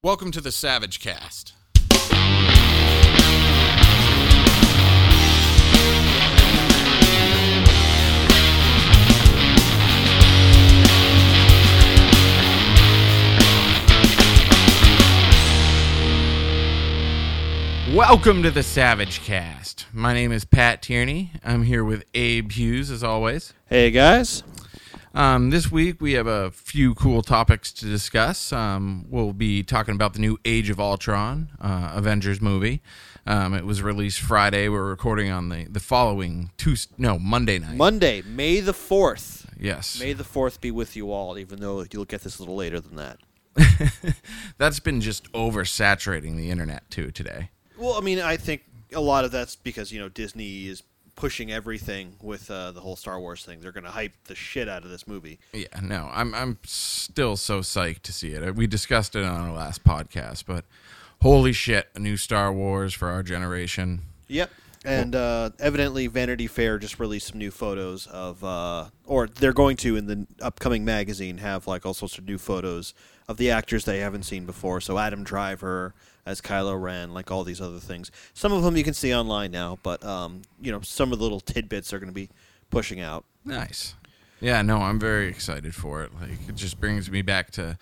Welcome to the Savage Cast. Welcome to the Savage Cast. My name is Pat Tierney. I'm here with Abe Hughes, as always. Hey, guys. This week we have a few cool topics to discuss. We'll be talking about the new Age of Ultron Avengers movie. It was released Friday. We're recording on the following Monday night. Monday, May the 4th. Yes. May the 4th be with you all, even though you'll get this a little later than that. That's been just oversaturating the internet, too, today. Well, I mean, I think a lot of that's because, Disney is pushing everything with the whole Star Wars thing. They're going to hype the shit out of this movie. Yeah, no, I'm still so psyched to see it. We discussed it on our last podcast, but holy shit, a new Star Wars for our generation. Yep. And evidently Vanity Fair just released some new photos of, or they're going to in the upcoming magazine have like all sorts of new photos of the actors they haven't seen before. So Adam Driver as Kylo Ren, like all these other things. Some of them you can see online now, but some of the little tidbits are going to be pushing out. Nice. Yeah, no, I'm very excited for it. Like, it just brings me back to,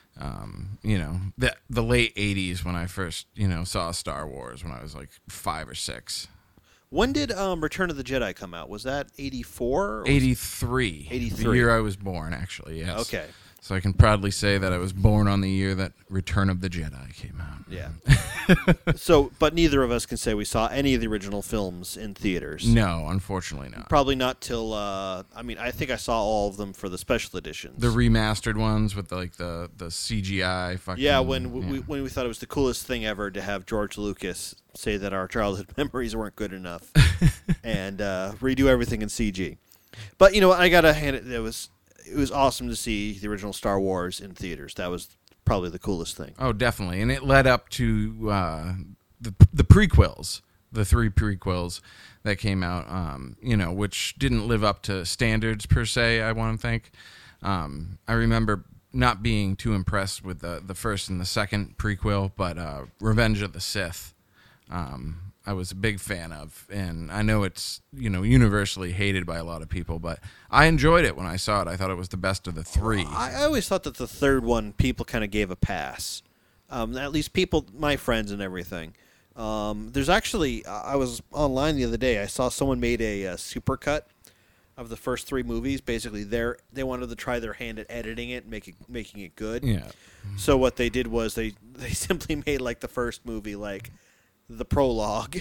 the late 80s when I first, saw Star Wars when I was like 5 or 6. When did Return of the Jedi come out? Was that 84? 83. 83. The year I was born, actually, yes. Okay. So I can proudly say that I was born on the year that Return of the Jedi came out. Yeah. But neither of us can say we saw any of the original films in theaters. No, unfortunately not. Probably not till, I think I saw all of them for the special editions. The remastered ones with the CGI fucking... Yeah, when we thought it was the coolest thing ever to have George Lucas say that our childhood memories weren't good enough and redo everything in CG. But, I got to hand it, it was awesome to see the original Star Wars in theaters. That was probably the coolest thing. Oh, definitely. And it led up to the prequels, the 3 prequels that came out, which didn't live up to standards per se, I want to think. I remember not being too impressed with the first and the second prequel, but Revenge of the Sith, I was a big fan of, and I know it's universally hated by a lot of people, but I enjoyed it when I saw it. I thought it was the best of the 3. I always thought that the third one people kind of gave a pass. At least people, my friends and everything. There's actually, I was online the other day. I saw someone made a supercut of the first 3 movies. Basically, they wanted to try their hand at editing it, making it good. Yeah. So what they did was they simply made like the first movie like the prologue,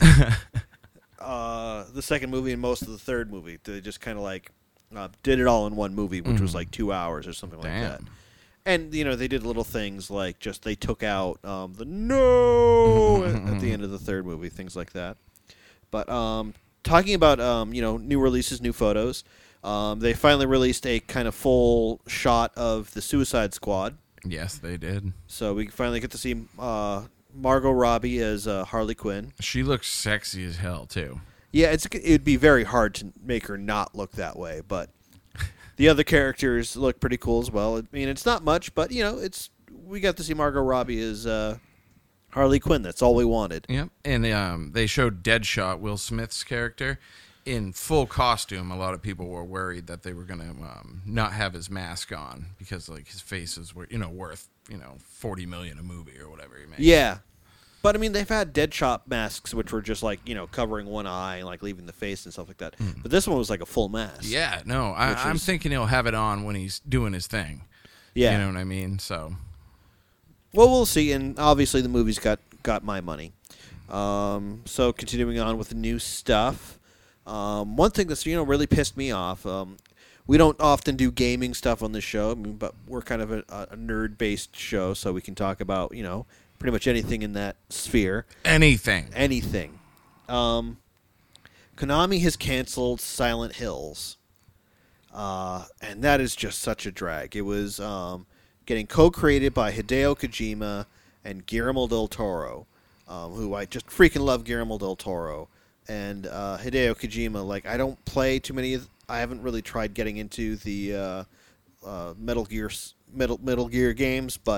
the second movie, and most of the third movie. They just kind of like did it all in one movie, which was like 2 hours or something like that. And they did little things like just they took out the no at the end of the third movie, things like that. But talking about new releases, new photos, they finally released a kind of full shot of the Suicide Squad. Yes, they did. So we finally get to see Margot Robbie as Harley Quinn. She looks sexy as hell, too. Yeah, it'd be very hard to make her not look that way, but the other characters look pretty cool as well. I mean, it's not much, but, we got to see Margot Robbie as Harley Quinn. That's all we wanted. Yep, and they showed Deadshot, Will Smith's character, in full costume. A lot of people were worried that they were going to not have his mask on because, like, his face is worth, $40 million a movie or whatever he made. Yeah. But, I mean, they've had Deadshot masks, which were just, like, covering one eye and, like, leaving the face and stuff like that. But this one was, like, a full mask. Yeah, no, I'm thinking he'll have it on when he's doing his thing. Yeah. You know what I mean? So. Well, we'll see, and obviously the movie's got my money. So, continuing on with the new stuff. One thing that's, really pissed me off, we don't often do gaming stuff on this show, but we're kind of a nerd-based show, so we can talk about, pretty much anything in that sphere. Anything. Konami has canceled Silent Hills, and that is just such a drag. It was getting co-created by Hideo Kojima and Guillermo del Toro, who I just freaking love Guillermo del Toro. And Hideo Kojima, like, I don't play too many I haven't really tried getting into the Metal Gear games, but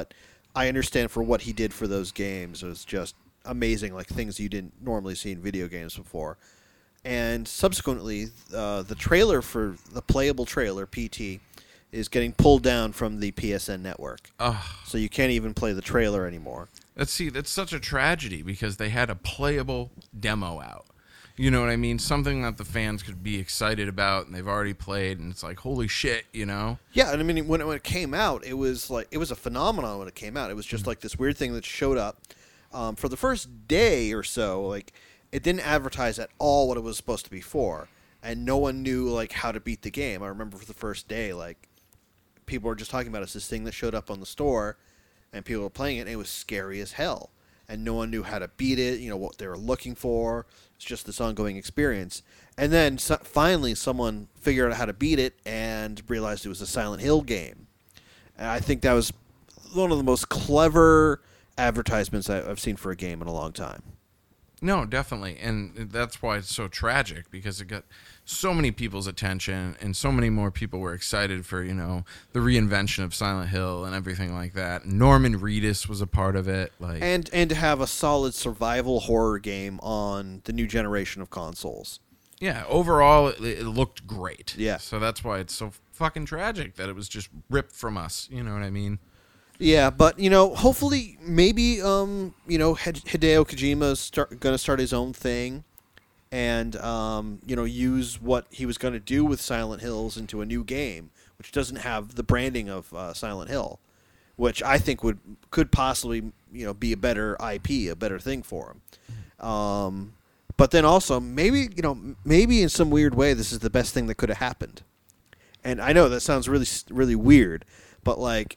I understand for what he did for those games. It was just amazing, like things you didn't normally see in video games before. And subsequently, the trailer for the playable trailer, PT, is getting pulled down from the PSN network. So you can't even play the trailer anymore. That's such a tragedy because they had a playable demo out. You know what I mean? Something that the fans could be excited about, and they've already played, and it's like, holy shit, you know? Yeah, and I mean, when it came out, it was a phenomenon when it came out. It was just like this weird thing that showed up. For the first day or so, like, it didn't advertise at all what it was supposed to be for, and no one knew, like, how to beat the game. I remember for the first day, like, people were just talking about it's this thing that showed up on the store, and people were playing it, and it was scary as hell. And no one knew how to beat it, you know, what they were looking for. It's just this ongoing experience. And then finally someone figured out how to beat it and realized it was a Silent Hill game. And I think that was one of the most clever advertisements I've seen for a game in a long time. No, definitely. And that's why it's so tragic, because it got so many people's attention and so many more people were excited for, you know, the reinvention of Silent Hill and everything like that. Norman Reedus was a part of it. Like, and to have a solid survival horror game on the new generation of consoles. Yeah, overall, it looked great. Yeah. So that's why it's so fucking tragic that it was just ripped from us. You know what I mean? Yeah, but, you know, hopefully, maybe, you know, Hideo Kojima's going to start his own thing and, you know, use what he was going to do with Silent Hills into a new game, which doesn't have the branding of Silent Hill, which I think could possibly, you know, be a better IP, a better thing for him. But then also, maybe in some weird way, this is the best thing that could have happened. And I know that sounds really, really weird, but, like,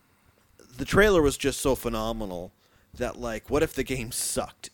the trailer was just so phenomenal that, like, what if the game sucked?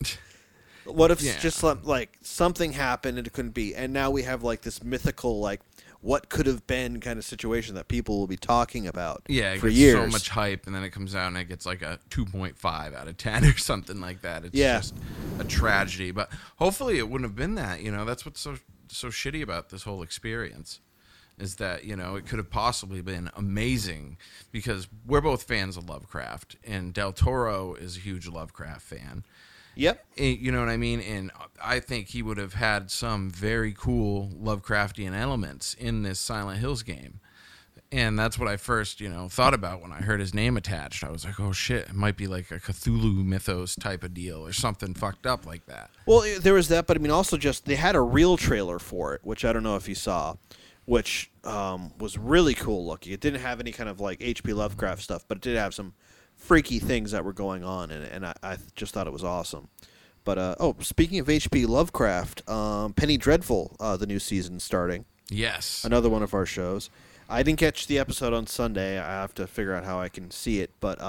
What if just like something happened and it couldn't be, and now we have like this mythical, like, what could have been kind of situation that people will be talking about it for gets years. So much hype, and then it comes out and it gets like a 2.5 out of 10 or something like that. It's just a tragedy. But hopefully it wouldn't have been that. You know, that's what's so shitty about this whole experience. Is that, you know, it could have possibly been amazing because we're both fans of Lovecraft, and Del Toro is a huge Lovecraft fan. Yep. You know what I mean? And I think he would have had some very cool Lovecraftian elements in this Silent Hills game. And that's what I first, you know, thought about when I heard his name attached. I was like, oh, shit, it might be like a Cthulhu mythos type of deal or something fucked up like that. Well, there was that, but I mean, also just they had a real trailer for it, which I don't know if you saw, which was really cool looking. It didn't have any kind of like H.P. Lovecraft stuff, but it did have some freaky things that were going on, and I just thought it was awesome. But, speaking of H.P. Lovecraft, Penny Dreadful, the new season starting. Yes. Another one of our shows. I didn't catch the episode on Sunday. I have to figure out how I can see it, but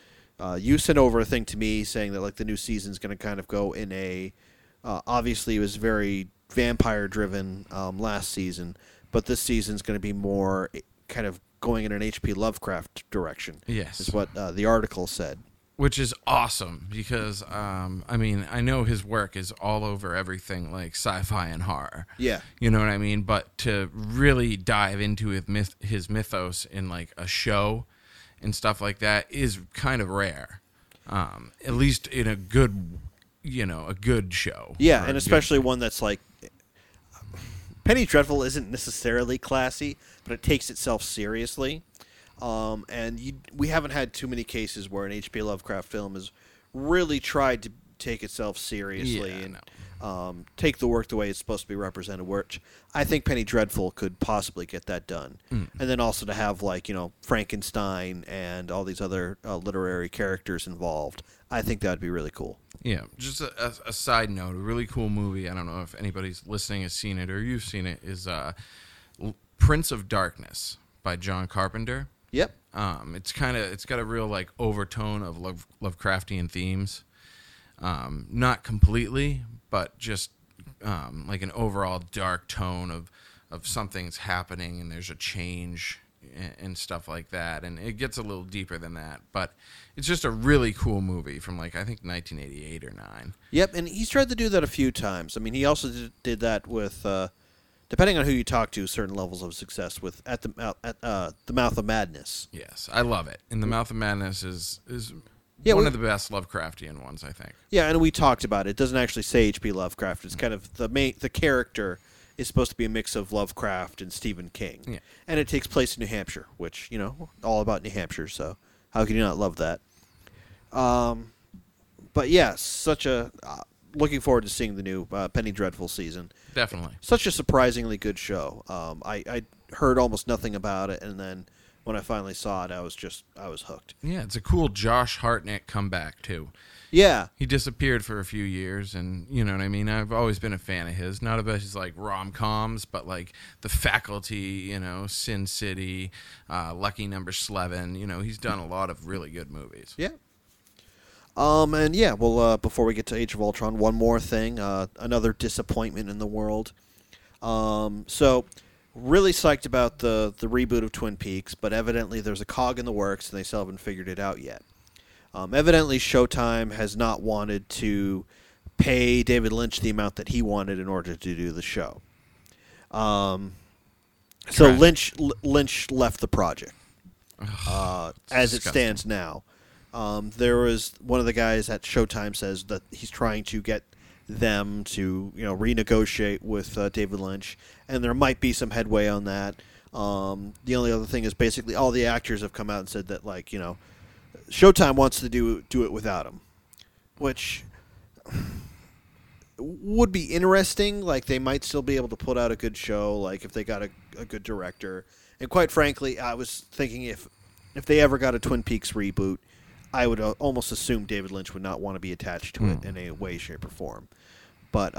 you sent over a thing to me saying that like the new season's going to kind of go in a... obviously, it was very vampire-driven last season, but this season's going to be more kind of going in an H.P. Lovecraft direction. Yes. Is what the article said. Which is awesome because, I mean, I know his work is all over everything like sci-fi and horror. Yeah. You know what I mean? But to really dive into his mythos in like a show and stuff like that is kind of rare. At least in a good, you know, a good show. Yeah, and especially one that's like... Penny Dreadful isn't necessarily classy, but it takes itself seriously. And we haven't had too many cases where an H.P. Lovecraft film has really tried to take itself seriously and take the work the way it's supposed to be represented, which I think Penny Dreadful could possibly get that done. And then also to have, like, you know, Frankenstein and all these other literary characters involved. I think that would be really cool. Yeah, just a side note, a really cool movie, I don't know if anybody's listening has seen it or you've seen it, is Prince of Darkness by John Carpenter. Yep. It's got a real like overtone of Lovecraftian themes. Not completely, but just like an overall dark tone of something's happening and there's a change and stuff like that. And it gets a little deeper than that, but it's just a really cool movie from like I think 1988 or 9. Yep, and he's tried to do that a few times. I mean, he also did that with depending on who you talk to, certain levels of success with the Mouth of Madness. Yes, I love it. And the Mouth of Madness is Yeah, one of the best Lovecraftian ones, I think. Yeah, and we talked about it. It doesn't actually say H.P. Lovecraft. It's kind of the character is supposed to be a mix of Lovecraft and Stephen King. Yeah. And it takes place in New Hampshire, which, all about New Hampshire, so how can you not love that? But yeah, looking forward to seeing the new Penny Dreadful season. Definitely. Such a surprisingly good show. I heard almost nothing about it, and then when I finally saw it, I was hooked. Yeah, it's a cool Josh Hartnett comeback, too. Yeah. He disappeared for a few years, and you know what I mean? I've always been a fan of his. Not about his, rom-coms, but, The Faculty, Sin City, Lucky Number Slevin. He's done a lot of really good movies. Yeah. And yeah, well, before we get to Age of Ultron, one more thing, another disappointment in the world. So, really psyched about the reboot of Twin Peaks, but evidently there's a cog in the works, and they still haven't figured it out yet. Evidently, Showtime has not wanted to pay David Lynch the amount that he wanted in order to do the show. So Lynch left the project as it stands now. There was one of the guys at Showtime says that he's trying to get them to renegotiate with David Lynch, and there might be some headway on that. The only other thing is basically all the actors have come out and said that Showtime wants to do it without him, which would be interesting. They might still be able to put out a good show, if they got a good director. And quite frankly, I was thinking if they ever got a Twin Peaks reboot, I would almost assume David Lynch would not want to be attached to it in a way, shape, or form. But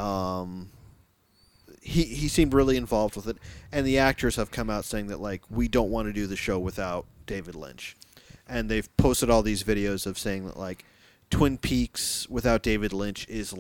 he seemed really involved with it, and the actors have come out saying that we don't want to do the show without David Lynch. And they've posted all these videos of saying that Twin Peaks without David Lynch is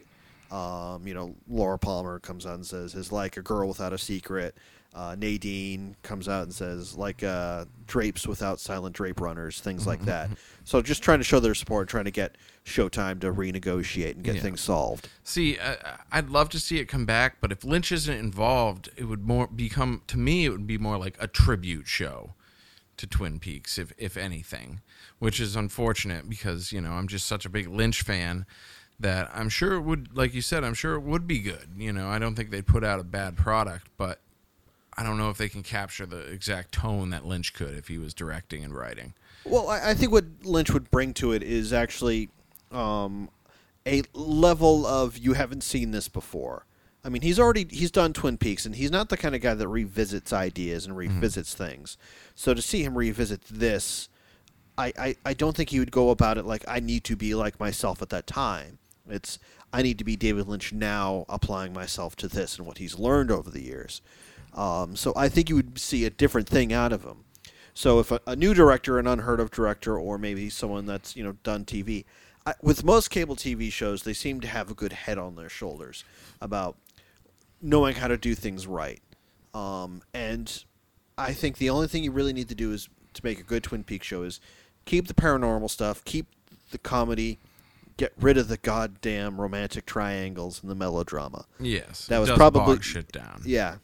Laura Palmer comes out and says is like A Girl Without a Secret. Nadine comes out and says Drapes without silent drape runners, things like that. So just trying to show their support, trying to get Showtime to renegotiate and get things solved. See, I'd love to see it come back, but if Lynch isn't involved, it would be more like a tribute show to Twin Peaks, if anything, which is unfortunate because, I'm just such a big Lynch fan that I'm sure it would, like you said, I'm sure it would be good. I don't think they'd put out a bad product, but I don't know if they can capture the exact tone that Lynch could if he was directing and writing. Well, I think what Lynch would bring to it is actually a level of you haven't seen this before. I mean, he's done Twin Peaks, and he's not the kind of guy that revisits ideas and revisits things. So to see him revisit this, I don't think he would go about it like, I need to be like myself at that time. It's, I need to be David Lynch now, applying myself to this and what he's learned over the years. So I think you would see a different thing out of him. So if a new director, an unheard of director, or maybe someone that's done TV, with most cable TV shows, they seem to have a good head on their shoulders about knowing how to do things right. And I think the only thing you really need to do is to make a good Twin Peaks show is keep the paranormal stuff, keep the comedy, get rid of the goddamn romantic triangles and the melodrama. Yes, that was probably bog shit down. Yeah,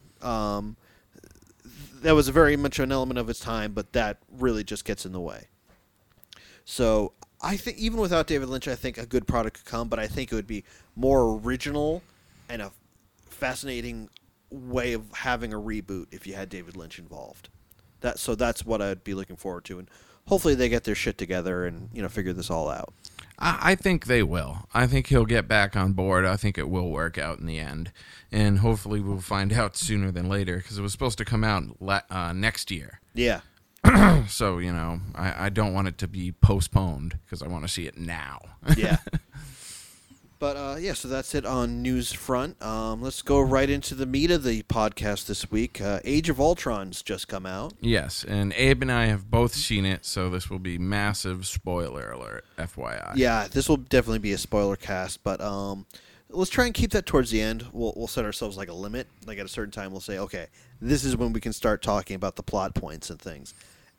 that was very much an element of its time, but that really just gets in the way. So I think even without David Lynch, I think a good product could come, but I think it would be more original and a fascinating way of having a reboot if you had David Lynch involved. That's what I'd be looking forward to, and hopefully they get their shit together and figure this all out. I think they will. I think he'll get back on board. I think it will work out in the end, and hopefully we'll find out sooner than later because it was supposed to come out next year. Yeah. So I don't want it to be postponed because I want to see it now. Yeah. But, so that's it on news front. Let's go right into the meat of the podcast this week. Age of Ultron's just come out. Yes, and Abe and I have both seen it, so this will be massive spoiler alert, FYI. Yeah, this will definitely be a spoiler cast, but let's try and keep that towards the end. We'll set ourselves a limit. At a certain time, we'll say, okay, this is when we can start talking about the plot points and things.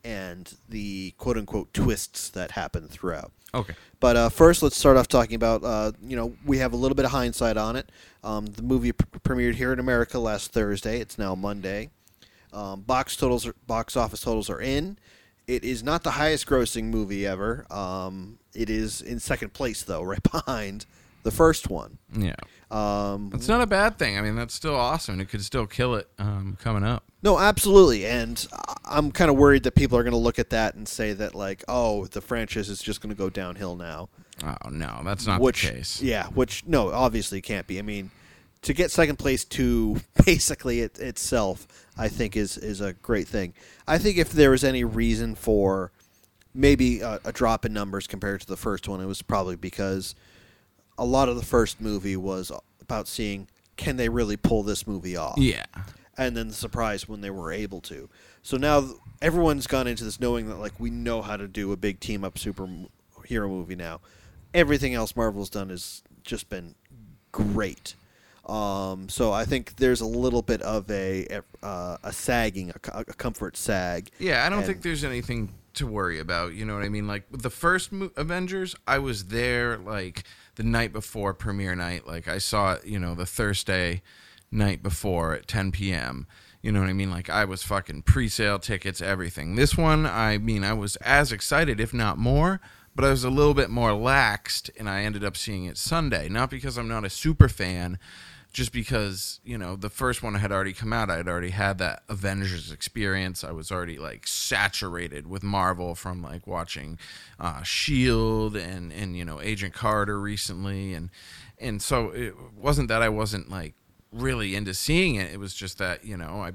and the quote-unquote twists that happen throughout. Okay. But first, let's start off talking about, we have a little bit of hindsight on it. The movie premiered here in America last Thursday. It's now Monday. Box office totals are in. It is not the highest-grossing movie ever. It is in second place, though, right behind the first one. Yeah. It's not a bad thing. I mean, that's still awesome. It could still kill it coming up. No, absolutely. And I'm kind of worried that people are going to look at that and say that, like, oh, the franchise is just going to go downhill now. Oh, no, that's not the case. Yeah, no, obviously can't be. I mean, to get second place to basically itself, I think is a great thing. I think if there was any reason for maybe a drop in numbers compared to the first one, it was probably because a lot of the first movie was about seeing, can they really pull this movie off? Yeah. And then the surprise when they were able to. So now everyone's gone into this knowing that, like, we know how to do a big team-up superhero movie now. Everything else Marvel's done has just been great. So I think there's a little bit of a sagging, a comfort sag. Yeah, I don't think there's anything to worry about. You know what I mean? Like, with the first Avengers, I was there, like, the night before premiere night. Like, I saw it, the Thursday night before at 10 p.m. You know what I mean? Like, I was fucking pre-sale tickets, everything. This one, I was as excited, if not more, but I was a little bit more laxed, and I ended up seeing it Sunday. Not because I'm not a super fan, just because, the first one had already come out. I had already had that Avengers experience. I was already, like, saturated with Marvel from, like, watching S.H.I.E.L.D. and Agent Carter recently. And so it wasn't that I wasn't, like, really into seeing it. It was just that, I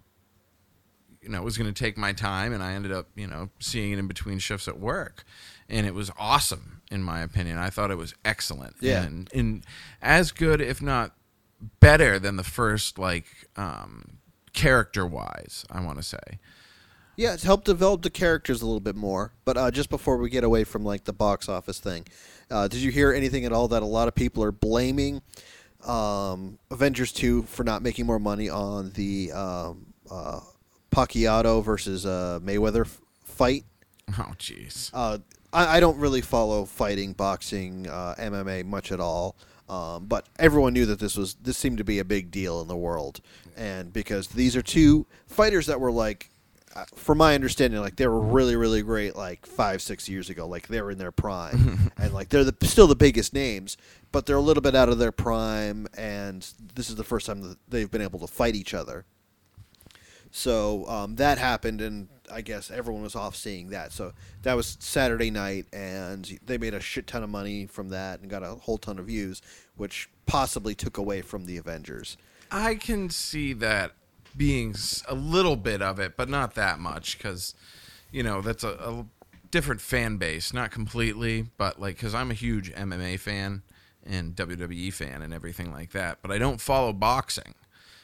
was going to take my time, and I ended up, seeing it in between shifts at work. And it was awesome, in my opinion. I thought it was excellent. Yeah. And as good, if not better than the first, like, character-wise, I want to say. Yeah, it's helped develop the characters a little bit more. But just before we get away from, like, the box office thing, did you hear anything at all that a lot of people are blaming Avengers 2 for not making more money on the Pacquiao versus Mayweather fight? Oh, jeez. I don't really follow fighting, boxing, MMA much at all. But everyone knew that this seemed to be a big deal in the world, and because these are two fighters that were, like, from my understanding, like, they were really, really great, like 5-6 years ago, like they were in their prime, and like they're still the biggest names, but they're a little bit out of their prime, and this is the first time that they've been able to fight each other. So that happened, and I guess everyone was off seeing that. So that was Saturday night, and they made a shit ton of money from that and got a whole ton of views, which possibly took away from the Avengers. I can see that being a little bit of it, but not that much, because, that's a different fan base. Not completely, but, like, because I'm a huge MMA fan and WWE fan and everything like that, but I don't follow boxing.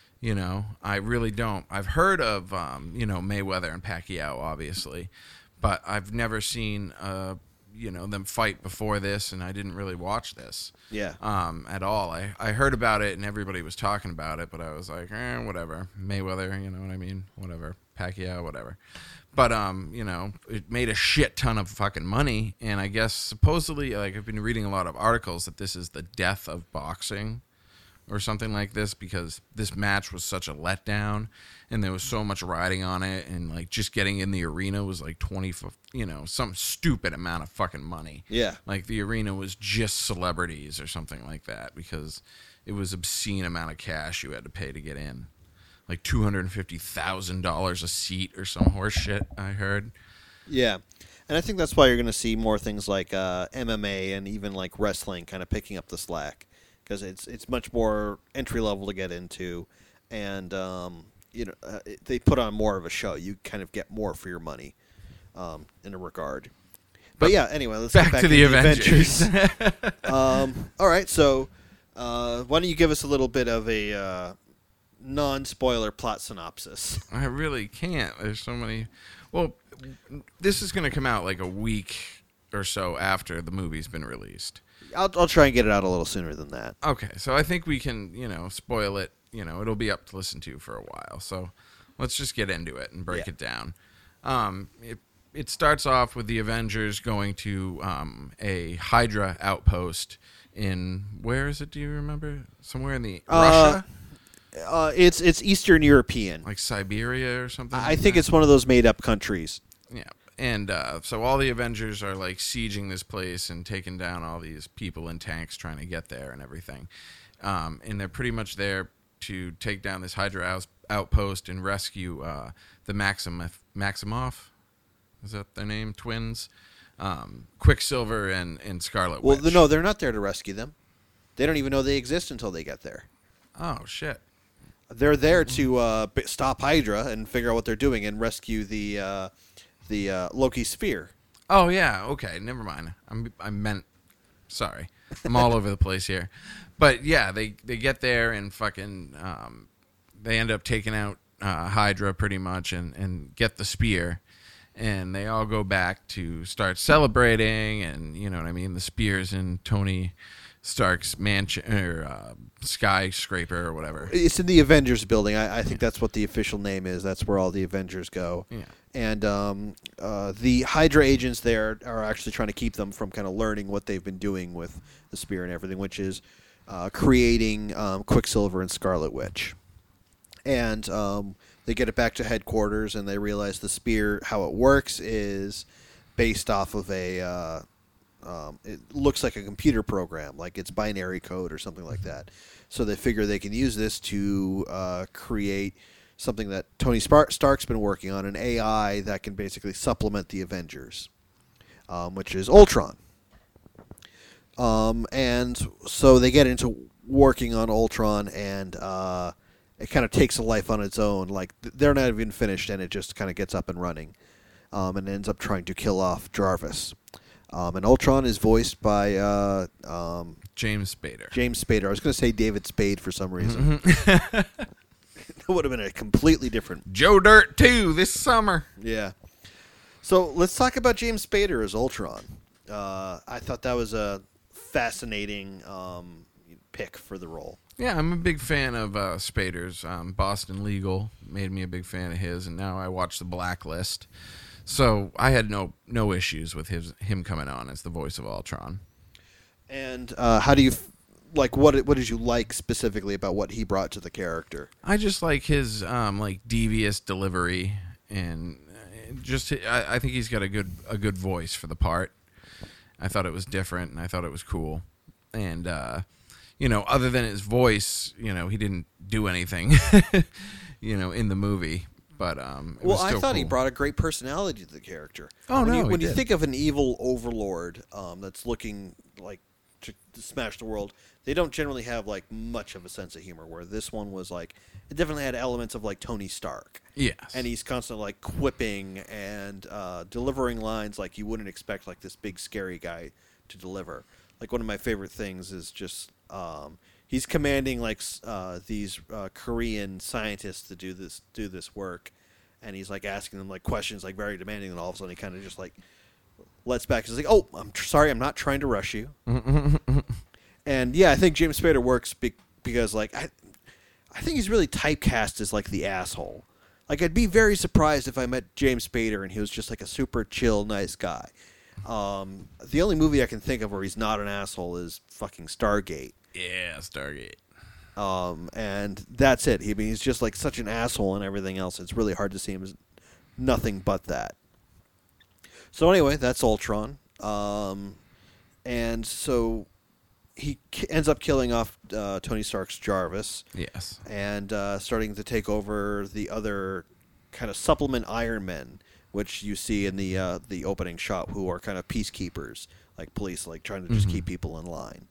I really don't. I've heard of, Mayweather and Pacquiao, obviously, but I've never seen, them fight before this, and I didn't really watch this. Yeah. At all. I heard about it, and everybody was talking about it, but I was like, whatever. Mayweather, you know what I mean? Whatever. Pacquiao, whatever. But, it made a shit ton of fucking money, and I guess supposedly, like, I've been reading a lot of articles that this is the death of boxing, or something like this, because this match was such a letdown, and there was so much riding on it, and, like, just getting in the arena was like some stupid amount of fucking money. Yeah. Like, the arena was just celebrities or something like that, because it was obscene amount of cash you had to pay to get in. Like $250,000 a seat or some horse shit, I heard. Yeah. And I think that's why you're going to see more things like MMA and even, like, wrestling kind of picking up the slack. Because it's much more entry level to get into, and they put on more of a show. You kind of get more for your money, in a regard. But yeah, anyway, let's get back to the Avengers. All right, so why don't you give us a little bit of a non-spoiler plot synopsis? I really can't. There's so many. Well, this is going to come out like a week or so after the movie's been released. I'll try and get it out a little sooner than that. Okay, so I think we can, spoil it. It'll be up to listen to for a while. So let's just get into it and break it down. It starts off with the Avengers going to a Hydra outpost in, where is it? Do you remember? Somewhere in the Russia, It's Eastern European. like Siberia or something. I think it's one of those made up countries. Yeah. And so all the Avengers are like sieging this place and taking down all these people in tanks trying to get there and everything. And they're pretty much there to take down this Hydra outpost and rescue the Maximoff. Is that their name? Twins? Quicksilver and Scarlet Witch. Well, no, they're not there to rescue them. They don't even know they exist until they get there. Oh, shit. They're there to stop Hydra and figure out what they're doing and rescue the Loki sphere. Oh, yeah. Okay, never mind. Sorry. I'm all over the place here. But, yeah, they get there and fucking... they end up taking out Hydra pretty much and get the spear. And they all go back to start celebrating, and you know what I mean. The spear's in Tony Stark's mansion or skyscraper or whatever. It's in the Avengers building. I think that's what the official name is. That's where all the Avengers go. Yeah. And the Hydra agents there are actually trying to keep them from kind of learning what they've been doing with the spear and everything, which is creating Quicksilver and Scarlet Witch. And they get it back to headquarters, and they realize the spear, how it works, is based off of a... it looks like a computer program, like it's binary code or something like that. So they figure they can use this to create something that Tony Stark's been working on, an AI that can basically supplement the Avengers, which is Ultron. And so they get into working on Ultron, and it kind of takes a life on its own. Like, they're not even finished, and it just kind of gets up and running, and ends up trying to kill off Jarvis. And Ultron is voiced by James Spader. James Spader. I was going to say David Spade for some reason. That would have been a completely different... Joe Dirt 2 this summer. Yeah. So let's talk about James Spader as Ultron. I thought that was a fascinating pick for the role. Yeah, I'm a big fan of Spader's. Boston Legal made me a big fan of his, and now I watch The Blacklist. So I had no issues with him coming on as the voice of Ultron. And how do you like? What did you like specifically about what he brought to the character? I just like his like devious delivery, and just I think he's got a good voice for the part. I thought it was different, and I thought it was cool. And you know, other than his voice, you know, he didn't do anything, you know, in the movie. But well, I thought cool. he brought a great personality to the character. Oh, when you think of an evil overlord that's looking like to smash the world, they don't generally have like much of a sense of humor. Where this one was like, it definitely had elements of like Tony Stark. Yes, and he's constantly like quipping and delivering lines like you wouldn't expect like this big scary guy to deliver. Like one of my favorite things is just he's commanding like these Korean scientists to do this work, and he's like asking them like questions like very demanding, and all of a sudden he kind of just like lets back. He's like, "Oh, I'm sorry, I'm not trying to rush you." And yeah, I think James Spader works because like I think he's really typecast as like the asshole. Like I'd be very surprised if I met James Spader and he was just like a super chill, nice guy. The only movie I can think of where he's not an asshole is fucking Stargate. Yeah, Stargate. And that's it. I mean, he's just like such an asshole and everything else. It's really hard to see him as nothing but that. So anyway, that's Ultron. And so he ends up killing off Tony Stark's Jarvis. Yes. And starting to take over the other kind of supplement Iron Men, which you see in the opening shot, who are kind of peacekeepers, like police, like trying to just keep people in line.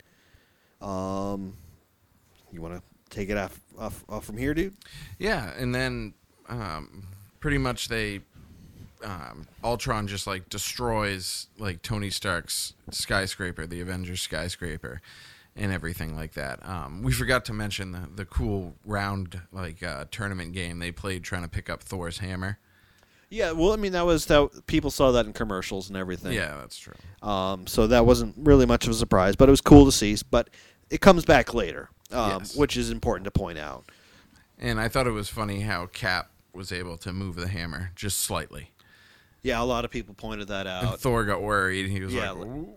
You want to take it off from here, dude? Yeah, and then pretty much they Ultron just like destroys like Tony Stark's skyscraper, the Avengers skyscraper, and everything like that. We forgot to mention the cool round like tournament game they played trying to pick up Thor's hammer. Yeah, well, I mean, people saw that in commercials and everything. Yeah, that's true. So that wasn't really much of a surprise, but it was cool to see. But it comes back later, Yes. which is important to point out. And I thought it was funny how Cap was able to move the hammer just slightly. Yeah, a lot of people pointed that And out. Thor got worried. He was Yeah, like, "Ooh."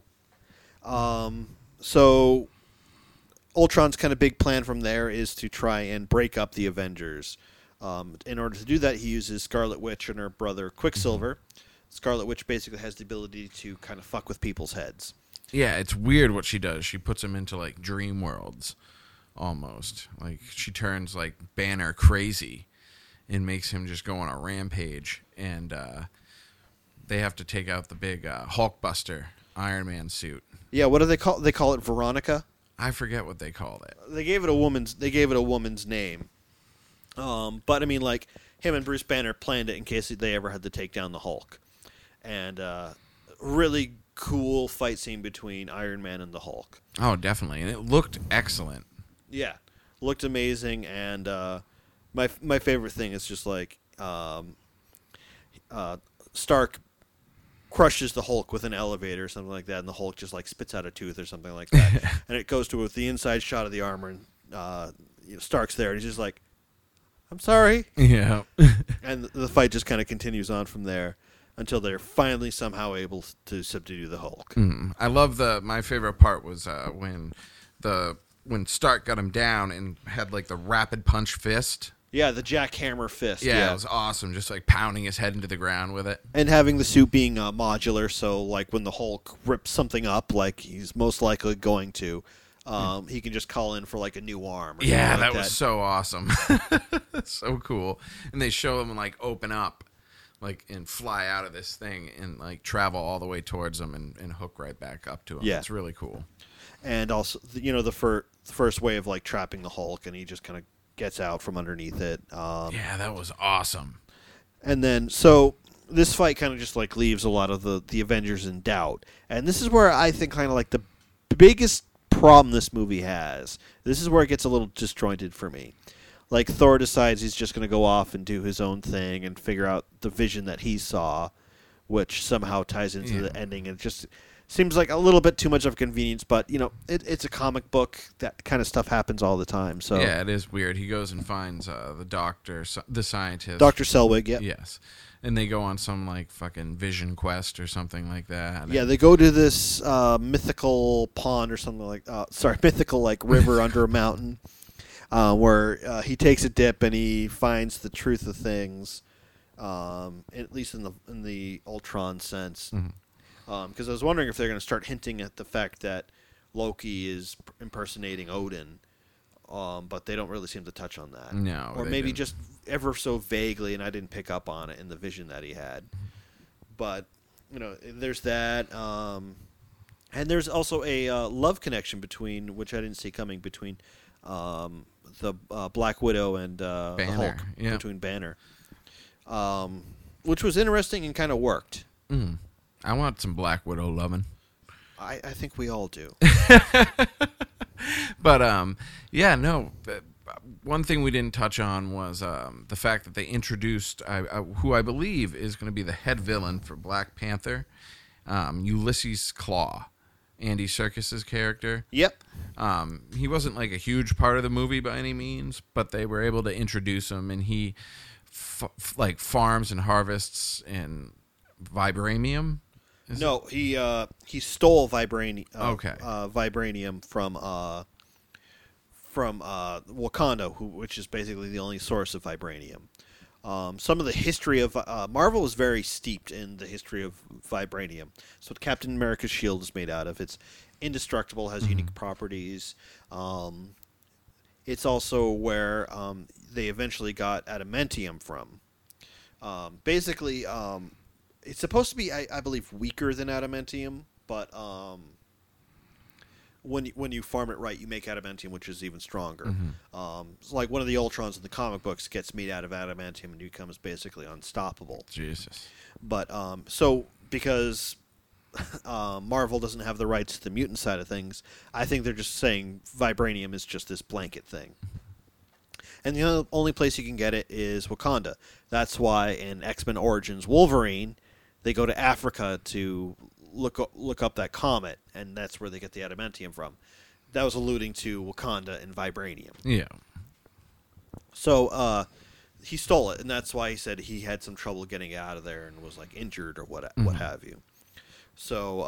So Ultron's kind of big plan from there is to try and break up the Avengers. In order to do that, he uses Scarlet Witch and her brother Quicksilver. Scarlet Witch basically has the ability to kind of fuck with people's heads. Yeah, it's weird what she does. She puts him into like dream worlds, almost. Like she turns like Banner crazy, and makes him just go on a rampage. And they have to take out the big Hulkbuster Iron Man suit. Yeah, what do they call? They call it Veronica. I forget what they called it. They gave it a woman's name. But I mean, like him and Bruce Banner planned it in case they ever had to take down the Hulk, and really cool fight scene between Iron Man and the Hulk. Oh, definitely, and it looked excellent. Yeah, looked amazing, and my favorite thing is just like Stark crushes the Hulk with an elevator or something like that, and the Hulk just like spits out a tooth or something like that, and it goes to the inside shot of the armor, and Stark's there, and he's just like, "I'm sorry," Yeah. and the fight just kind of continues on from there until they're finally somehow able to subdue the Hulk. I love my favorite part was when Stark got him down and had like the rapid punch fist. Yeah, the jackhammer fist. Yeah, it was awesome. Just like pounding his head into the ground with it. And having the suit being modular, so like when the Hulk rips something up, like he's most likely going to, he can just call in for like a new arm. Or Yeah, like that was so awesome. So cool. And they show him like open up, like and fly out of this thing and like travel all the way towards him and hook right back up to him. Yeah. It's really cool. And also, the first way of like trapping the Hulk, and he just kind of gets out from underneath it. Yeah, that was awesome. And then, so this fight kind of just like leaves a lot of the Avengers in doubt. And this is where I think kind of like the biggest problem this movie has. This is where it gets a little disjointed for me. Like Thor decides he's just going to go off and do his own thing and figure out the vision that he saw, which somehow ties into the ending. And it just seems like a little bit too much of a convenience, but it's a comic book. That kind of stuff happens all the time. So yeah, it is weird. He goes and finds the doctor, the scientist, Dr. Selwig. Yeah, yes, and they go on some like fucking vision quest or something like that. Yeah, they go to this mythical pond or something like mythical like river under a mountain, where he takes a dip and he finds the truth of things, at least in the Ultron sense. Mm-hmm. Because I was wondering if they're going to start hinting at the fact that Loki is impersonating Odin, but they don't really seem to touch on that. No, or they maybe didn't. just ever so vaguely, and I didn't pick up on it in the vision that he had. But there's that, and there's also a love connection between, which I didn't see coming, between the Black Widow and the Banner, Hulk, yeah. between Banner, which was interesting and kind of worked. Mm. I want some Black Widow loving. I think we all do. But yeah, no. One thing we didn't touch on was the fact that they introduced who I believe is going to be the head villain for Black Panther, Ulysses Claw, Andy Serkis's character. Yep. He wasn't like a huge part of the movie by any means, but they were able to introduce him, and he like farms and harvests in vibranium. No, he stole vibranium. Okay. Vibranium from Wakanda, which is basically the only source of vibranium. Some of the history of Marvel is very steeped in the history of vibranium. It's what Captain America's shield is made out of. It's indestructible, has unique properties. It's also where they eventually got adamantium from. Basically, it's supposed to be, I believe, weaker than adamantium, but when you farm it right, you make adamantium, which is even stronger. It's like one of the Ultrons in the comic books gets made out of adamantium and becomes basically unstoppable. Jesus. But so because Marvel doesn't have the rights to the mutant side of things, I think they're just saying vibranium is just this blanket thing. And the only place you can get it is Wakanda. That's why in X-Men Origins Wolverine, they go to Africa to look up that comet, and that's where they get the adamantium from. That was alluding to Wakanda and vibranium. Yeah. So he stole it, and that's why he said he had some trouble getting out of there and was like injured or what have you. So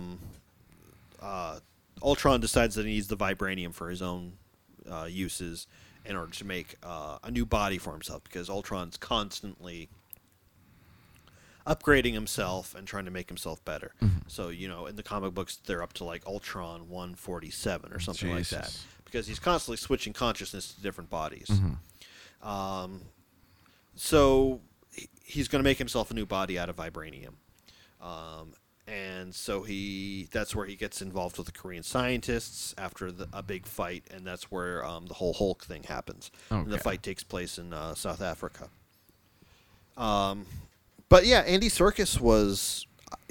Ultron decides that he needs the vibranium for his own uses in order to make a new body for himself, because Ultron's constantly upgrading himself and trying to make himself better. So, in the comic books, they're up to like Ultron 147 or something like that, because he's constantly switching consciousness to different bodies. So he's going to make himself a new body out of vibranium. And so that's where he gets involved with the Korean scientists after a big fight, and that's where the whole Hulk thing happens. Okay. And the fight takes place in South Africa. But yeah, Andy Serkis was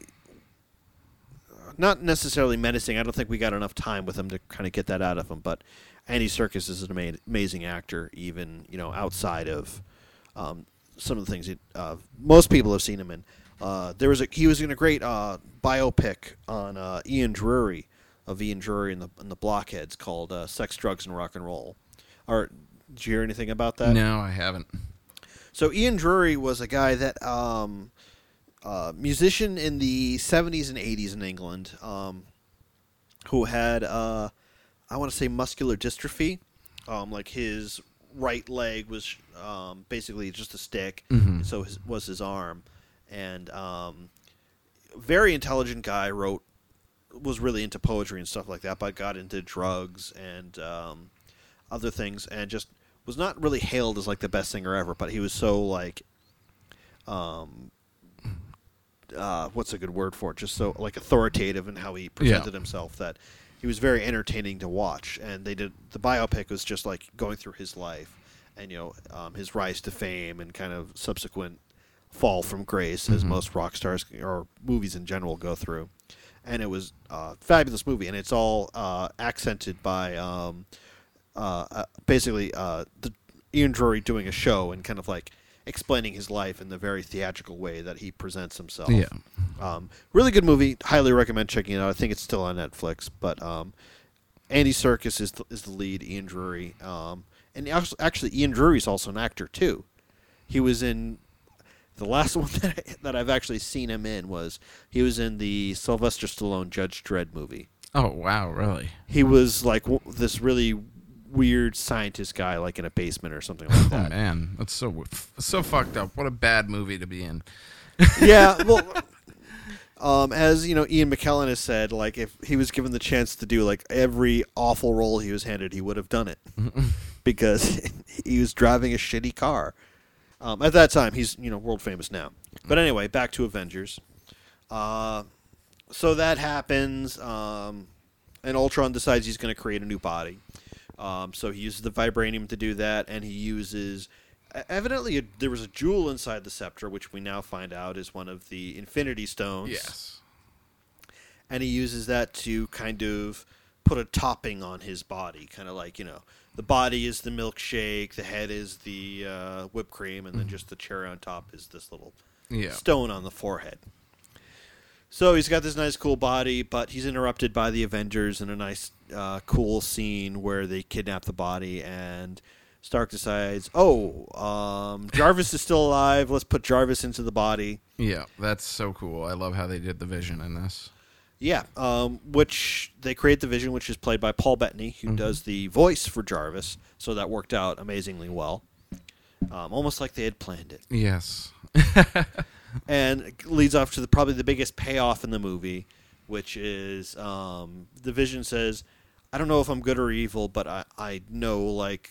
not necessarily menacing. I don't think we got enough time with him to kind of get that out of him. But Andy Serkis is an amazing actor, even outside of some of the things most people have seen him in. He was in a great biopic on Ian Drury and the Blockheads called "Sex, Drugs, and Rock and Roll." Did you hear anything about that? No, I haven't. So Ian Drury was a guy that musician in the 70s and 80s in England, who had I want to say muscular dystrophy, like his right leg was basically just a stick, so was his arm. And very intelligent guy, was really into poetry and stuff like that, but got into drugs and other things, and just was not really hailed as like the best singer ever. But he was so like, what's a good word for it? Just so like authoritative in how he presented himself, that he was very entertaining to watch. And the biopic was just like going through his life and his rise to fame and kind of subsequent fall from grace, as most rock stars or movies in general go through. And it was a fabulous movie, and it's all accented by basically the Ian Drury doing a show and kind of like explaining his life in the very theatrical way that he presents himself. Really good movie. Highly recommend checking it out. I think it's still on Netflix, but Andy Serkis is the lead, Ian Drury. And actually Ian Drury is also an actor too. He was in the last one that I've actually seen him in he was in the Sylvester Stallone Judge Dredd movie. Oh, wow, really? He was like this really weird scientist guy, like in a basement or something like that. Oh, man. That's so fucked up. What a bad movie to be in. Yeah, well, as Ian McKellen has said, like if he was given the chance to do like every awful role he was handed, he would have done it. Because he was driving a shitty car. At that time, he's world famous now. But anyway, back to Avengers. So that happens, and Ultron decides he's going to create a new body. So he uses the vibranium to do that, and he uses... Evidently, there was a jewel inside the scepter, which we now find out is one of the Infinity Stones. Yes. And he uses that to kind of put a topping on his body, kind of like, the body is the milkshake, the head is the whipped cream, and then just the cherry on top is this little stone on the forehead. So he's got this nice, cool body, but he's interrupted by the Avengers in a nice, cool scene where they kidnap the body, and Stark decides, Jarvis is still alive, let's put Jarvis into the body. Yeah, that's so cool. I love how they did the Vision in this. Yeah, which they create the Vision, which is played by Paul Bettany, who does the voice for Jarvis, so that worked out amazingly well. Almost like they had planned it. Yes. And it leads off to probably the biggest payoff in the movie, which is the Vision says, I don't know if I'm good or evil, but I know, like,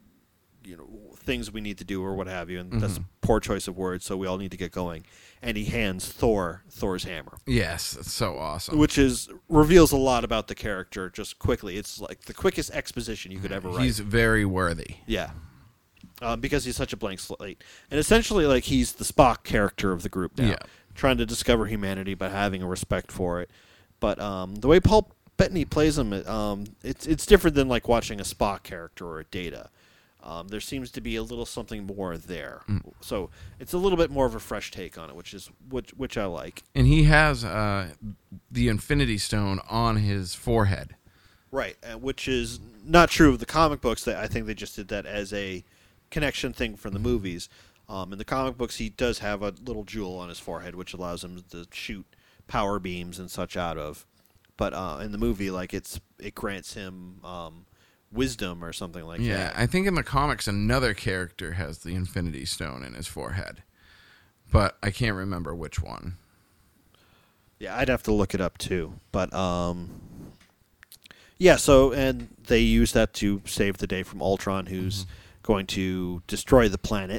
things we need to do or what have you, and that's a poor choice of words, so we all need to get going. And he hands Thor's hammer. Yes, that's so awesome. Which reveals a lot about the character just quickly. It's like the quickest exposition you could ever write. He's very worthy. Yeah. Because he's such a blank slate. And essentially, like, he's the Spock character of the group now. Yeah. Trying to discover humanity, but having a respect for it. But the way Paul Bettany plays him, it's different than, like, watching a Spock character or a Data. There seems to be a little something more there. So it's a little bit more of a fresh take on it, which I like. And he has the Infinity Stone on his forehead. Right, which is not true of the comic books. I think they just did that as a connection thing from the movies. In the comic books, he does have a little jewel on his forehead, which allows him to shoot power beams and such out of. But in the movie, like it grants him wisdom or something like that. Yeah, I think in the comics, another character has the Infinity Stone in his forehead, but I can't remember which one. Yeah, I'd have to look it up too. But yeah. So and they use that to save the day from Ultron, who's going to destroy the planet.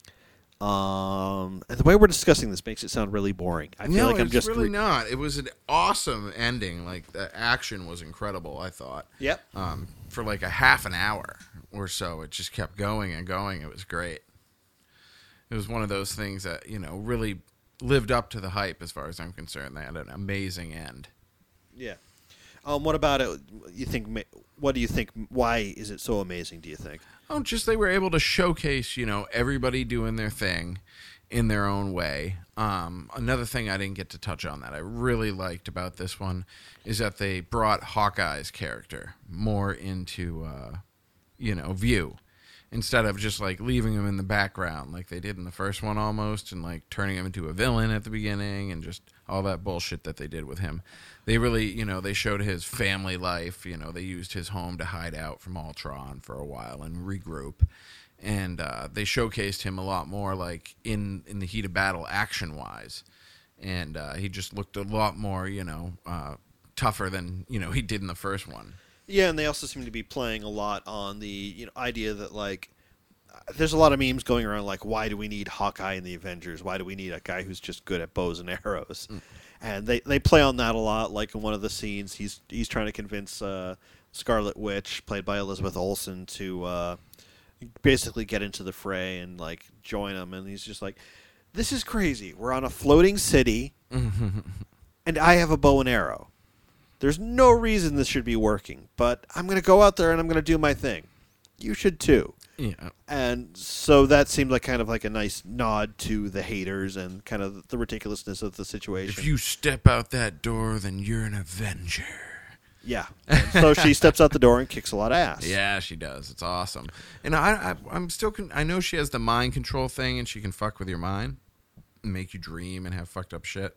And the way we're discussing this makes it sound really boring. I feel like I'm just really not. It was an awesome ending. Like the action was incredible. I thought. Yep. For like a half an hour or so, it just kept going and going. It was great. It was one of those things that really lived up to the hype, as far as I'm concerned. They had an amazing end. Yeah. What about it? What do you think? Why is it so amazing? Do you think? Oh, just they were able to showcase, everybody doing their thing in their own way. Another thing I didn't get to touch on that I really liked about this one is that they brought Hawkeye's character more into, view. Instead of just, like, leaving him in the background like they did in the first one almost and, like, turning him into a villain at the beginning and just all that bullshit that they did with him. They really, they showed his family life. They used his home to hide out from Ultron for a while and regroup. And they showcased him a lot more, like, in the heat of battle action-wise. And he just looked a lot more, tougher than, he did in the first one. Yeah, and they also seem to be playing a lot on the idea that, like, there's a lot of memes going around, like, why do we need Hawkeye in the Avengers? Why do we need a guy who's just good at bows and arrows? And they play on that a lot. Like in one of the scenes, he's trying to convince Scarlet Witch, played by Elizabeth Olsen, to basically get into the fray and, like, join him. And he's just like, this is crazy. We're on a floating city, and I have a bow and arrow. There's no reason this should be working, but I'm going to go out there and I'm going to do my thing. You should too. Yeah. And so that seemed like kind of like a nice nod to the haters and kind of the ridiculousness of the situation. If you step out that door, then you're an Avenger. Yeah. And so she steps out the door and kicks a lot of ass. Yeah, she does. It's awesome. And I'm still I know she has the mind control thing and she can fuck with your mind and make you dream and have fucked up shit.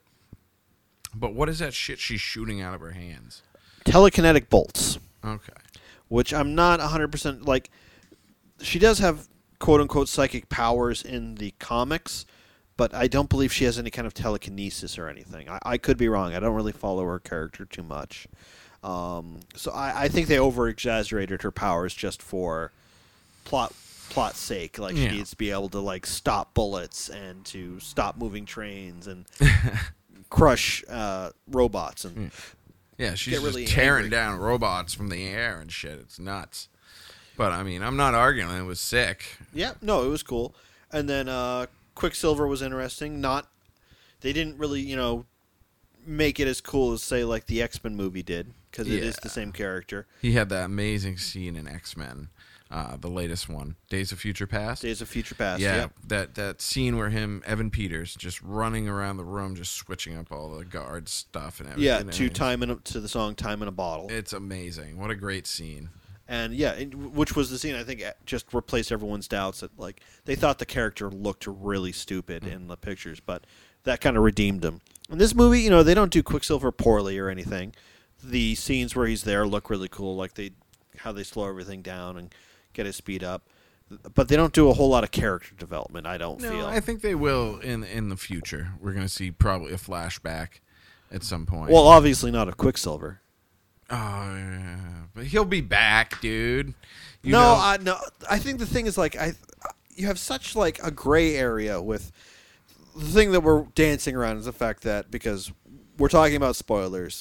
But what is that shit she's shooting out of her hands? Telekinetic bolts. Okay. Which I'm not 100% like. She does have quote-unquote psychic powers in the comics, but I don't believe she has any kind of telekinesis or anything. I could be wrong. I don't really follow her character too much. So I think they over-exaggerated her powers just for plot's sake. Like, she needs to be able to, like, stop bullets and to stop moving trains and crush robots. And yeah, she's really just tearing angry. down robots from the air and shit. It's nuts. But, I mean, I'm not arguing. It was sick. Yeah, no, it was cool. And then Quicksilver was interesting. They didn't really, make it as cool as, say, like the X-Men movie did, because it is the same character. He had that amazing scene in X-Men, the latest one, Days of Future Past. Days of Future Past, yeah. That scene where Evan Peters, just running around the room, just switching up all the guard stuff and everything. Yeah, to the song Time in a Bottle. It's amazing. What a great scene. And yeah, which was the scene I think just replaced everyone's doubts that, like, they thought the character looked really stupid in the pictures, but that kind of redeemed him. In this movie, they don't do Quicksilver poorly or anything. The scenes where he's there look really cool, like how they slow everything down and get his speed up. But they don't do a whole lot of character development, I don't feel. I think they will in the future. We're going to see probably a flashback at some point. Well, obviously not of Quicksilver. Oh, yeah. But he'll be back, dude. No. I think the thing is, like, you have such, like, a gray area with the thing that we're dancing around is the fact that, because we're talking about spoilers,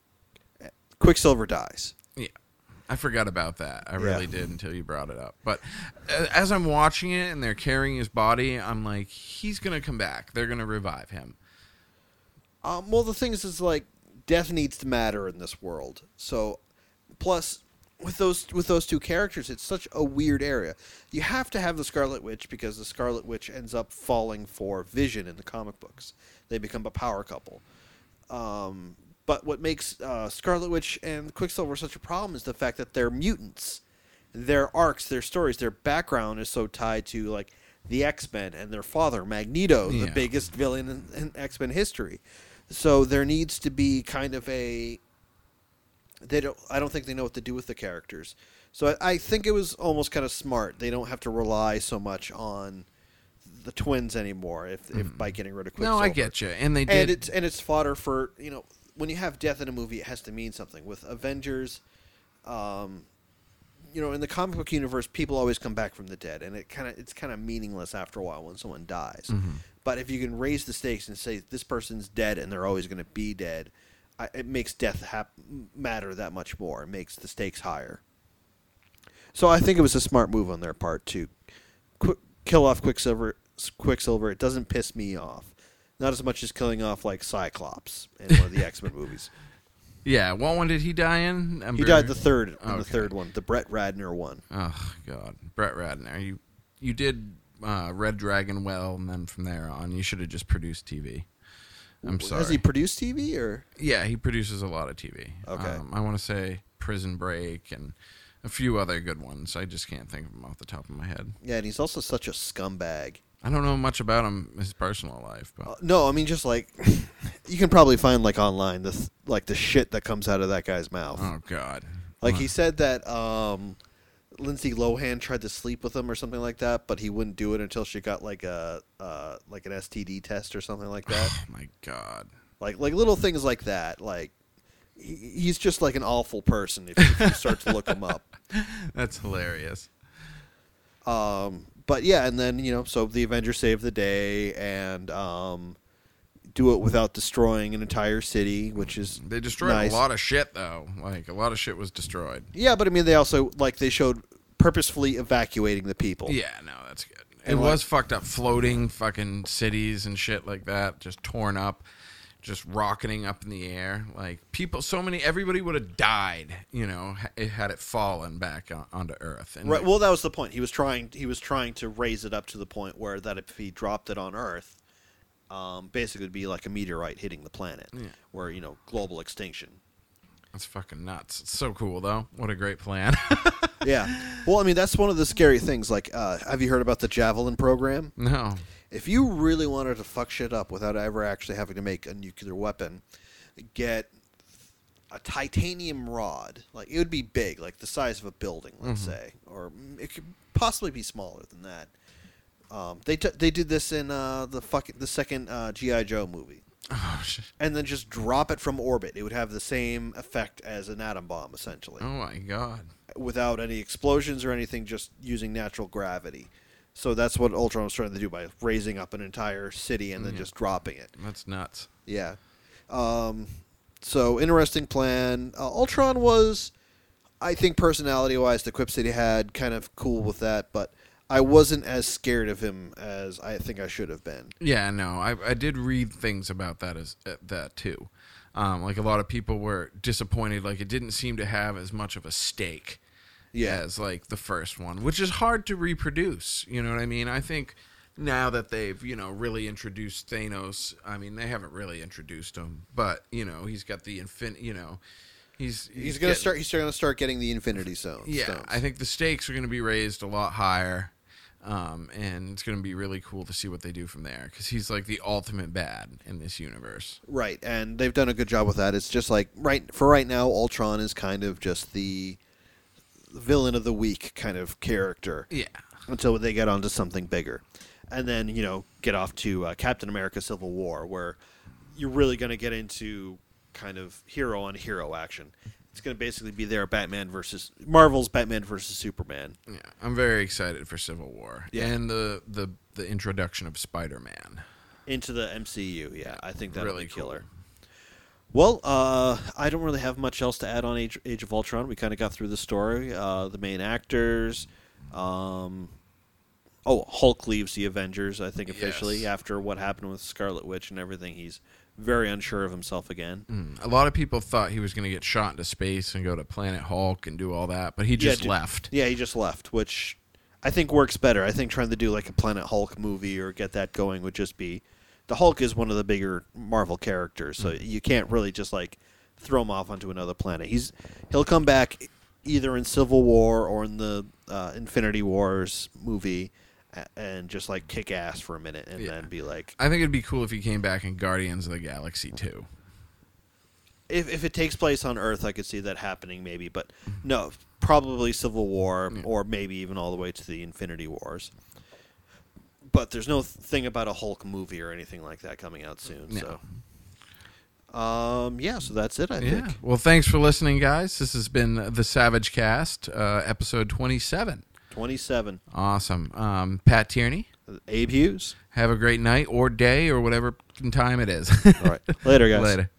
Quicksilver dies. Yeah, I forgot about that. I really did until you brought it up. But as I'm watching it and they're carrying his body, I'm like, he's going to come back. They're going to revive him. Well, the thing is like, death needs to matter in this world. So, plus, with those two characters, it's such a weird area. You have to have the Scarlet Witch because the Scarlet Witch ends up falling for Vision in the comic books. They become a power couple. But what makes Scarlet Witch and Quicksilver such a problem is the fact that they're mutants. their arcs, their stories, their background is so tied to like the X-Men and their father, Magneto, the biggest villain in X-Men history. So there needs to be kind of I don't think they know what to do with the characters. So I think it was almost kind of smart. They don't have to rely so much on the twins anymore if by getting rid of Quicksilver. No, I get you. And they did. And it's fodder for, when you have death in a movie, it has to mean something. With Avengers, in the comic book universe, people always come back from the dead, and it's kind of meaningless after a while when someone dies. Mm-hmm. But if you can raise the stakes and say this person's dead and they're always going to be dead, it makes death matter that much more. It makes the stakes higher. So I think it was a smart move on their part to kill off Quicksilver. It doesn't piss me off. Not as much as killing off like Cyclops in one of the X-Men movies. Yeah, what one did he die in? He died the third one, the Brett Ratner one. Oh God, Brett Ratner. You did Red Dragon well, and then from there on, you should have just produced TV. I'm sorry. Has he produced TV or? Yeah, he produces a lot of TV. Okay. I want to say Prison Break and a few other good ones. I just can't think of them off the top of my head. Yeah, and he's also such a scumbag. I don't know much about him, his personal life. But no, I mean, just like, you can probably find like online the shit that comes out of that guy's mouth. Oh God! Like he said that Lindsay Lohan tried to sleep with him or something like that, but he wouldn't do it until she got like an STD test or something like that. Oh my God! Like little things like that. Like he's just like an awful person if you start to look him up. That's hilarious. But yeah, and then so the Avengers save the day and do it without destroying an entire city, which is they destroyed nice. A lot of shit though. Like a lot of shit was destroyed. Yeah, but I mean they also they showed purposefully evacuating the people. Yeah, no, that's good. It was fucked up, floating fucking cities and shit like that, just torn up, just rocketing up in the air. Like people, everybody would have died, had it fallen back onto Earth. And right. Well, that was the point. He was trying to raise it up to the point where that if he dropped it on Earth, basically it'd be like a meteorite hitting the planet, where global extinction. That's fucking nuts. It's so cool though. What a great plan. Yeah. Well, I mean that's one of the scary things. Like, have you heard about the Javelin program? No. If you really wanted to fuck shit up without ever actually having to make a nuclear weapon, get a titanium rod. Like it would be big, like the size of a building, let's say, or it could possibly be smaller than that. They did this in the second G.I. Joe movie. Oh shit! And then just drop it from orbit. It would have the same effect as an atom bomb, essentially. Oh my God! Without any explosions or anything, just using natural gravity. So that's what Ultron was trying to do by raising up an entire city and then just dropping it. That's nuts. Yeah. So interesting plan. Ultron was, I think, personality-wise, the quips that he had, kind of cool with that, but I wasn't as scared of him as I think I should have been. Yeah, no, I did read things about that too. Like a lot of people were disappointed. Like it didn't seem to have as much of a stake. Yeah. As like the first one, which is hard to reproduce. You know what I mean? I think now that they've really introduced Thanos, I mean they haven't really introduced him, but he's got the he's going to start getting the Infinity Stones. Yeah, I think the stakes are going to be raised a lot higher, and it's going to be really cool to see what they do from there because he's like the ultimate bad in this universe. Right, and they've done a good job with that. It's just like right now, Ultron is kind of just the villain of the week kind of character. Yeah. Until they get onto something bigger. And then, get off to Captain America Civil War, where you're really going to get into kind of hero-on-hero action. It's going to basically be Marvel's Batman versus Superman. Yeah, I'm very excited for Civil War. Yeah. And the introduction of Spider-Man. Into the MCU, yeah. I think that'll really be killer. Cool. Well, I don't really have much else to add on Age of Ultron. We kind of got through the story, the main actors. Hulk leaves the Avengers, I think, officially, after what happened with Scarlet Witch and everything. He's very unsure of himself again. A lot of people thought he was going to get shot into space and go to Planet Hulk and do all that, but he just left. Yeah, he just left, which I think works better. I think trying to do like a Planet Hulk movie or get that going would just be... The Hulk is one of the bigger Marvel characters, so you can't really just like throw him off onto another planet. He'll come back either in Civil War or in the Infinity Wars movie, and just like kick ass for a minute, and then be like, I think it'd be cool if he came back in Guardians of the Galaxy 2. If it takes place on Earth, I could see that happening maybe, but no, probably Civil War or maybe even all the way to the Infinity Wars. But there's no thing about a Hulk movie or anything like that coming out soon. No. So, so that's it, I think. Well, thanks for listening, guys. This has been the Savage Cast, episode 27. 27. Awesome. Pat Tierney. Abe Hughes. Have a great night or day or whatever time it is. All right. Later, guys. Later.